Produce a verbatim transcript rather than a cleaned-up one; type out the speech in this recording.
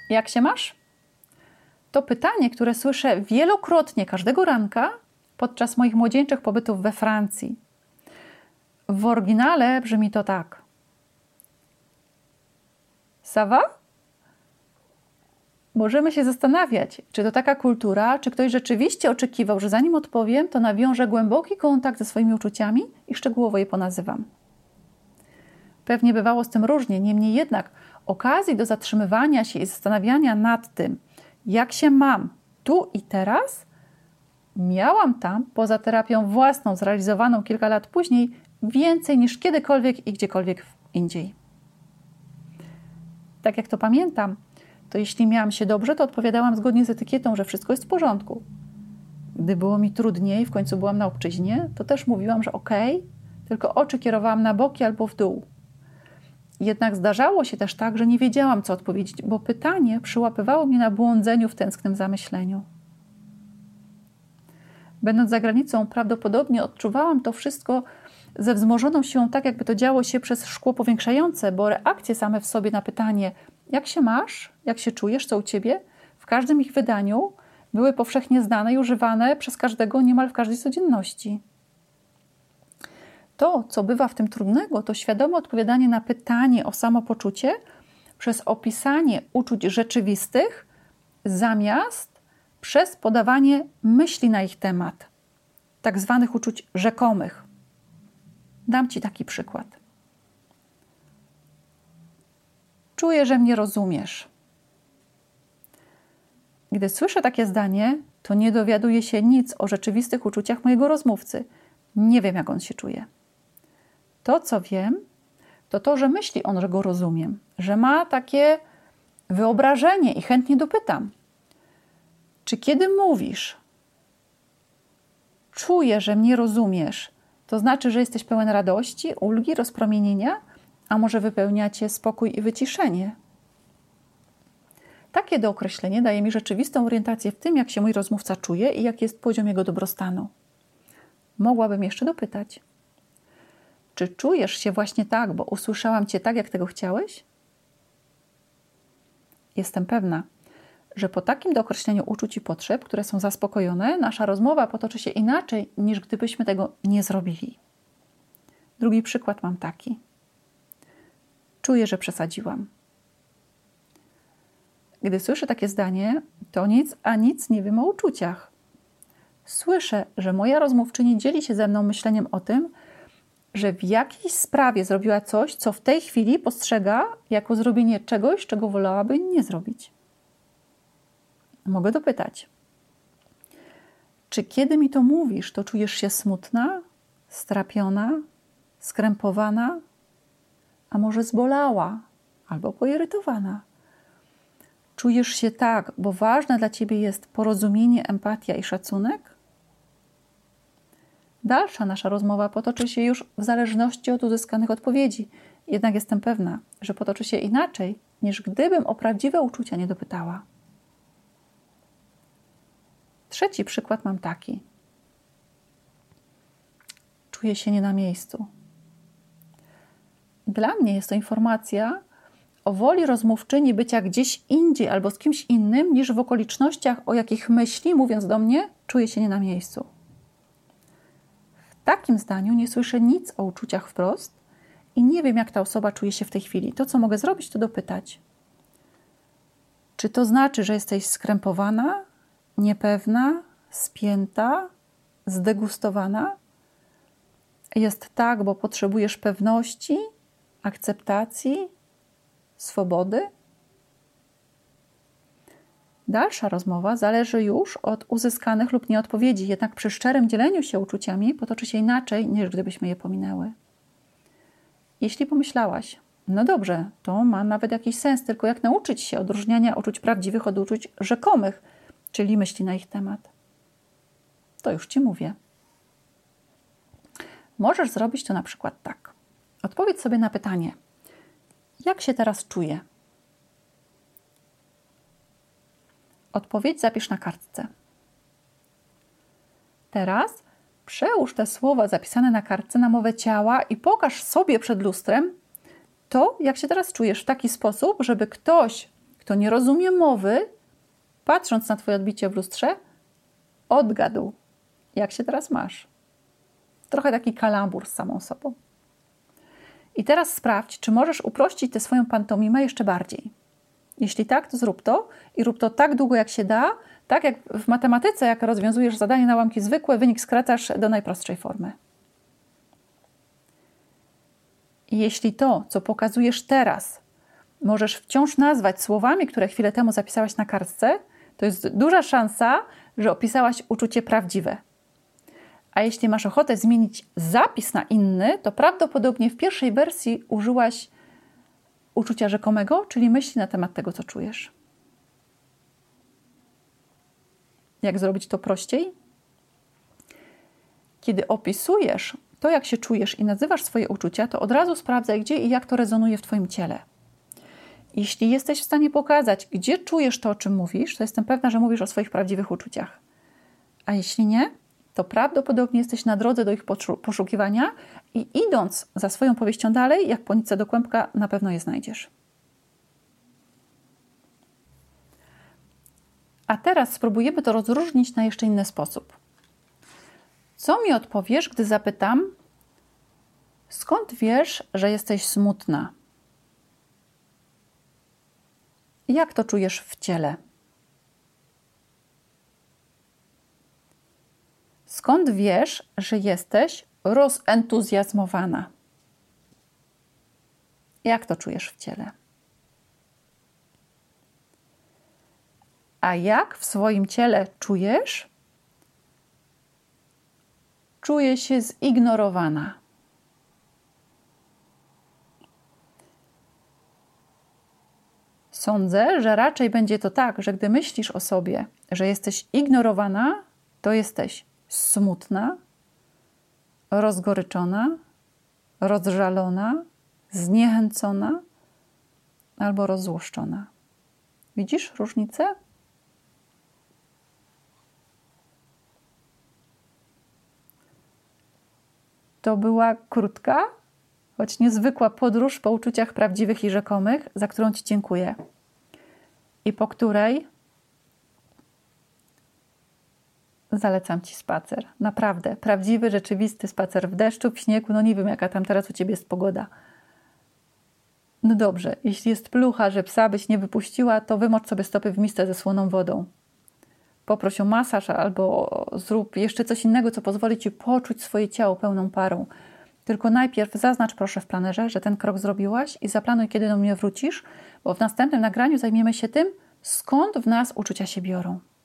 Jak się masz? To pytanie, które słyszę wielokrotnie każdego ranka podczas moich młodzieńczych pobytów we Francji. W oryginale brzmi to tak. Ça va? Możemy się zastanawiać, czy to taka kultura, czy ktoś rzeczywiście oczekiwał, że zanim odpowiem, to nawiążę głęboki kontakt ze swoimi uczuciami i szczegółowo je ponazywam. Pewnie bywało z tym różnie, niemniej jednak okazji do zatrzymywania się i zastanawiania nad tym, jak się mam tu i teraz, miałam tam, poza terapią własną zrealizowaną kilka lat później, więcej niż kiedykolwiek i gdziekolwiek indziej. Tak jak to pamiętam, to jeśli miałam się dobrze, to odpowiadałam zgodnie z etykietą, że wszystko jest w porządku. Gdy było mi trudniej, w końcu byłam na obczyźnie, to też mówiłam, że okej, tylko oczy kierowałam na boki albo w dół. Jednak zdarzało się też tak, że nie wiedziałam, co odpowiedzieć, bo pytanie przyłapywało mnie na błądzeniu w tęsknym zamyśleniu. Będąc za granicą, prawdopodobnie odczuwałam to wszystko ze wzmożoną siłą, tak jakby to działo się przez szkło powiększające, bo reakcje same w sobie na pytanie, jak się masz, jak się czujesz, co u ciebie, w każdym ich wydaniu były powszechnie znane i używane przez każdego niemal w każdej codzienności. To, co bywa w tym trudnego, to świadome odpowiadanie na pytanie o samopoczucie przez opisanie uczuć rzeczywistych zamiast przez podawanie myśli na ich temat, tak zwanych uczuć rzekomych. Dam Ci taki przykład. Czuję, że mnie rozumiesz. Gdy słyszę takie zdanie, to nie dowiaduję się nic o rzeczywistych uczuciach mojego rozmówcy. Nie wiem, jak on się czuje. To, co wiem, to to, że myśli on, że go rozumiem, że ma takie wyobrażenie i chętnie dopytam. Czy kiedy mówisz, czuję, że mnie rozumiesz, to znaczy, że jesteś pełen radości, ulgi, rozpromienienia, a może wypełnia Cię spokój i wyciszenie? Takie dookreślenie daje mi rzeczywistą orientację w tym, jak się mój rozmówca czuje i jaki jest poziom jego dobrostanu. Mogłabym jeszcze dopytać. Czy czujesz się właśnie tak, bo usłyszałam Cię tak, jak tego chciałeś? Jestem pewna, że po takim dookreśleniu uczuć i potrzeb, które są zaspokojone, nasza rozmowa potoczy się inaczej, niż gdybyśmy tego nie zrobili. Drugi przykład mam taki. Czuję, że przesadziłam. Gdy słyszę takie zdanie, to nic a nic nie wiem o uczuciach. Słyszę, że moja rozmówczyni dzieli się ze mną myśleniem o tym, że w jakiejś sprawie zrobiła coś, co w tej chwili postrzega jako zrobienie czegoś, czego wolałaby nie zrobić. Mogę dopytać. Czy kiedy mi to mówisz, to czujesz się smutna, strapiona, skrępowana, a może zbolała albo poirytowana? Czujesz się tak, bo ważne dla Ciebie jest porozumienie, empatia i szacunek? Dalsza nasza rozmowa potoczy się już w zależności od uzyskanych odpowiedzi. Jednak jestem pewna, że potoczy się inaczej, niż gdybym o prawdziwe uczucia nie dopytała. Trzeci przykład mam taki. Czuję się nie na miejscu. Dla mnie jest to informacja o woli rozmówczyni bycia gdzieś indziej albo z kimś innym, niż w okolicznościach, o jakich myśli, mówiąc do mnie, czuję się nie na miejscu. W takim zdaniu nie słyszę nic o uczuciach wprost i nie wiem, jak ta osoba czuje się w tej chwili. To, co mogę zrobić, to dopytać. Czy to znaczy, że jesteś skrępowana, niepewna, spięta, zdegustowana? Jest tak, bo potrzebujesz pewności, akceptacji, swobody? Dalsza rozmowa zależy już od uzyskanych lub nie odpowiedzi, jednak przy szczerym dzieleniu się uczuciami potoczy się inaczej, niż gdybyśmy je pominęły. Jeśli pomyślałaś, no dobrze, to ma nawet jakiś sens, tylko jak nauczyć się odróżniania uczuć prawdziwych od uczuć rzekomych, czyli myśli na ich temat? To już Ci mówię. Możesz zrobić to na przykład tak. Odpowiedz sobie na pytanie, jak się teraz czuję? Odpowiedź zapisz na kartce. Teraz przełóż te słowa zapisane na kartce na mowę ciała i pokaż sobie przed lustrem to, jak się teraz czujesz w taki sposób, żeby ktoś, kto nie rozumie mowy, patrząc na twoje odbicie w lustrze, odgadł, jak się teraz masz. Trochę taki kalambur z samą sobą. I teraz sprawdź, czy możesz uprościć tę swoją pantomimę jeszcze bardziej. Jeśli tak, to zrób to i rób to tak długo, jak się da, tak jak w matematyce, jak rozwiązujesz zadanie na łamki zwykłe, wynik skracasz do najprostszej formy. I jeśli to, co pokazujesz teraz, możesz wciąż nazwać słowami, które chwilę temu zapisałaś na kartce, to jest duża szansa, że opisałaś uczucie prawdziwe. A jeśli masz ochotę zmienić zapis na inny, to prawdopodobnie w pierwszej wersji użyłaś uczucia rzekomego, czyli myśli na temat tego, co czujesz. Jak zrobić to prościej? Kiedy opisujesz to, jak się czujesz i nazywasz swoje uczucia, to od razu sprawdzaj, gdzie i jak to rezonuje w twoim ciele. Jeśli jesteś w stanie pokazać, gdzie czujesz to, o czym mówisz, to jestem pewna, że mówisz o swoich prawdziwych uczuciach. A jeśli nie, to prawdopodobnie jesteś na drodze do ich poszukiwania i idąc za swoją powieścią dalej, jak po nitce do kłębka, na pewno je znajdziesz. A teraz spróbujemy to rozróżnić na jeszcze inny sposób. Co mi odpowiesz, gdy zapytam, skąd wiesz, że jesteś smutna? Jak to czujesz w ciele? Skąd wiesz, że jesteś rozentuzjazmowana? Jak to czujesz w ciele? A jak w swoim ciele czujesz? Czuję się zignorowana. Sądzę, że raczej będzie to tak, że gdy myślisz o sobie, że jesteś ignorowana, to jesteś smutna, rozgoryczona, rozżalona, zniechęcona albo rozzłoszczona. Widzisz różnicę? To była krótka, choć niezwykła podróż po uczuciach prawdziwych i rzekomych, za którą Ci dziękuję. I po której zalecam Ci spacer. Naprawdę, prawdziwy, rzeczywisty spacer w deszczu, w śniegu. No nie wiem, jaka tam teraz u Ciebie jest pogoda. No dobrze, jeśli jest plucha, że psa byś nie wypuściła, to wymocz sobie stopy w misce ze słoną wodą. Poproś o masaż albo zrób jeszcze coś innego, co pozwoli Ci poczuć swoje ciało pełną parą. Tylko najpierw zaznacz proszę w planerze, że ten krok zrobiłaś i zaplanuj, kiedy do mnie wrócisz, bo w następnym nagraniu zajmiemy się tym, skąd w nas uczucia się biorą.